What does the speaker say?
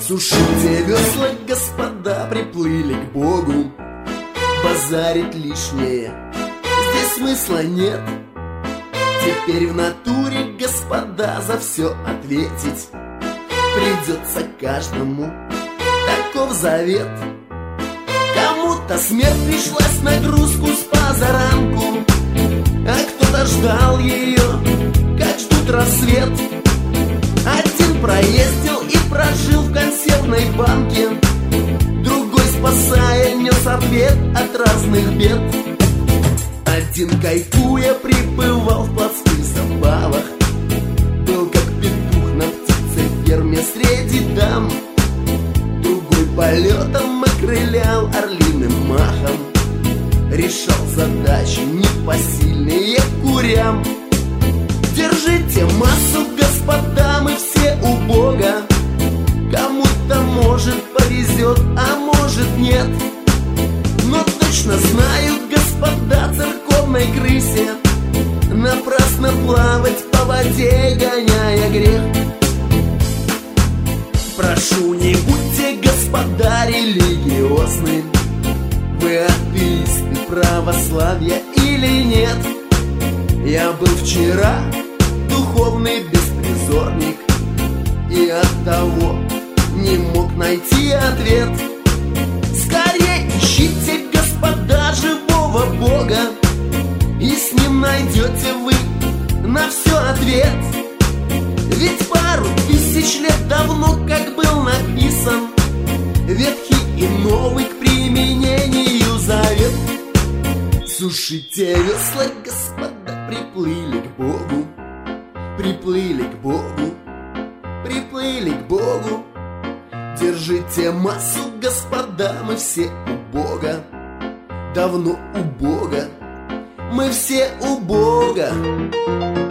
Сушите весла, господа, приплыли к Богу. Базарить лишнее здесь смысла нет. Теперь в натуре, господа, за все ответить придется каждому, таков завет. Кому-то смерть пришлась на нагрузку с позаранку, а кто-то ждал ее, как ждут рассвет. Один проездил и прожил в консервной банке, другой, спасая, нес ответ от разных бед. Один, кайфуя, пребывал в плотских забавах, был как петух на птицеферме среди дам. Другой полетом окрылял орлиным махом, решал задачи непосильные курям. Держите массу, господа, мы все у Бога. Кому-то, может, повезет, а может, нет. Но точно знают, господа, церковной крысе напрасно плавать по воде, гоняя грех. Прошу, не будьте, господа, религиозны. Вы атеисты, православия или нет? Я был вчера духовный беспризорник, и оттого не мог найти ответ. Скорее ищите, господа, живого Бога, и с ним найдете вы на все ответ. Ведь пару тысяч лет давно, как был написан Ветхий и Новый к применению завет. Сушите весла, господа, приплыли к Богу, приплыли к Богу, приплыли к Богу. Держите массу, господа, мы все у Бога, давно у Бога, мы все у Бога.